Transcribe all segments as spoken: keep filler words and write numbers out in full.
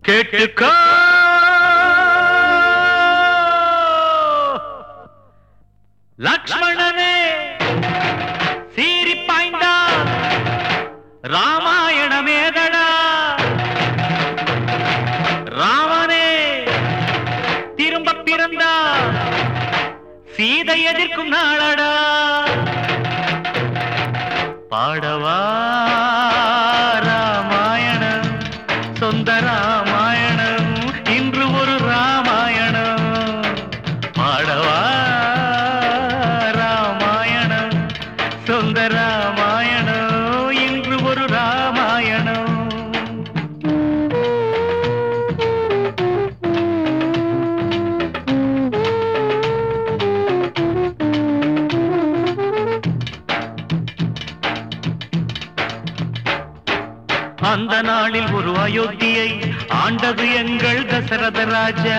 கேட்டுக்கோ லக்ஷ்மணனே சீறி பாய்ந்தா ராமாயணமேதடா ராமனே திரும்ப பிறந்தா சீதை எதிர்க்கும் நாளடா பாடவா ராமாயணம் சொந்த ராமாயணம் இன்று ஒரு ராமாயணம் பாடவா ராமாயணம் சொந்த ராமாயணம் இன்று ஒரு ராமாயணம் அந்த நாளில் ஒரு அயோத்தியை ஆண்டது எங்கள் தசரத ராஜா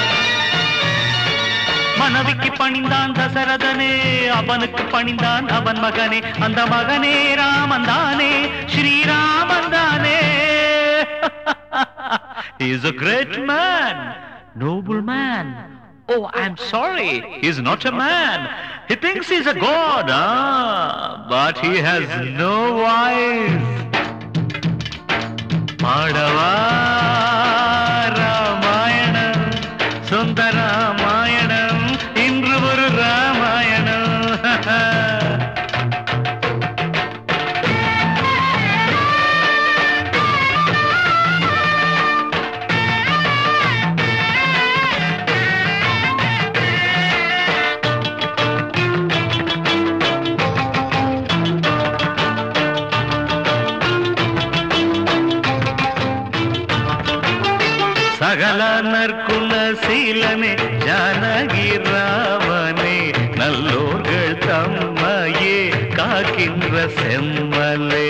மனைவிக்கு பணிந்தான் தசரதனே அவனுக்கு பணிந்தான் அவன் மகனே அந்த மகனே ராமன் தானே ஸ்ரீராமன் தானே He is a great man, noble man. Oh, I'm sorry, he's not a man. He thinks he's a god, ah, but he has no voice. பாடவா ராமாயணம் சொந்த ராமாயணம் இன்று ஒரு ராமாயணம் சகல நற்குண சீலனே ஜானகி ராமனே நல்லோர்கள் தம்மையே காக்கின்ற செம்மலே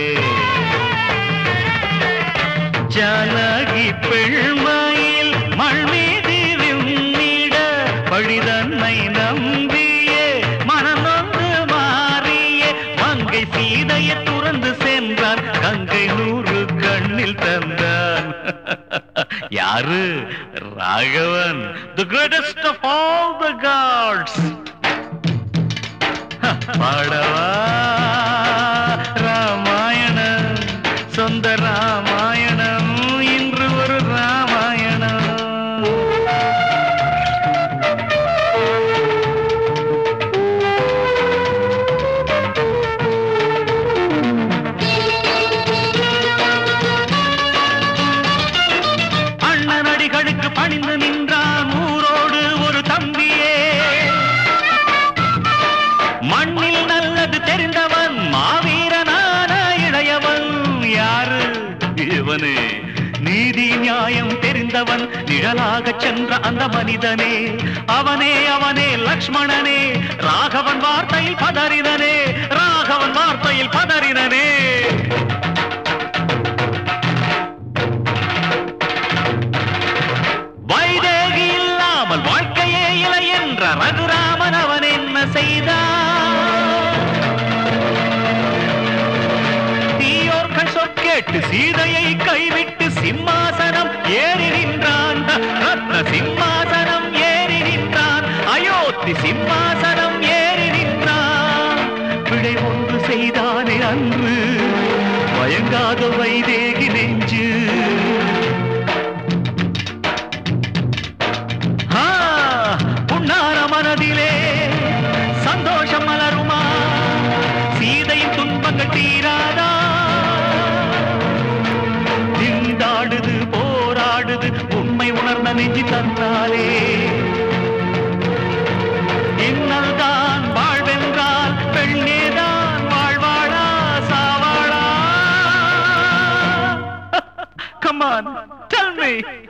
ஜானகி பெண்மையில் மண் மீது விண்ணிட பழிதன்னை நம்பியே மனம் நொந்து மாறியே மங்கை சீதையை துறந்து சென்றான் கங்கை நூறு கண்ணில் தந்தான் யாரு Raghavan the greatest of all the gods பாடவா ராமாயணம் சொந்த ராமாயணம் இன்று ஒரு ராமாயணம் பணிந்து நின்றான் ஊரோடு ஒரு தம்பியே மண்ணில் நல்லது தெரிந்தவன் மாவீரனான இளையவன் யாரு இவனே நீதி நியாயம் தெரிந்தவன் நிழலாக சென்ற அந்த மனிதனே அவனே அவனே லக்ஷ்மணனே ராகவன் வார்த்தையில் பதறினனே ராகவன் வார்த்தையில் பதறினனே வாழ்க்கையே இலை என்ற ரகுராமன் அவன் என்ன செய்தான் தீயோர்கள் சொற்கேட்டு சீதையை கைவிட்டு சிம்மாசனம் ஏறி நின்றான் ரத்ன சிம்மாசனம் ஏறி நின்றான் அயோத்தி சிம்மாசனம் ஏறி நின்றான் பிழை ஒன்று செய்தானே அன்று மயங்காத வைதேகி நெஞ்சு மனதிலே சந்தோஷம் மலருமா சீதையின் துன்பங்கள் தீராதா திண்டாடுது போராடுது உண்மை உணர்ந்த நெஞ்சு தந்தாலே இன்னல் தான் வாழ்வென்றால் பெண்ணேதான் வாழ்வாளா சாவாளா Come on, tell me.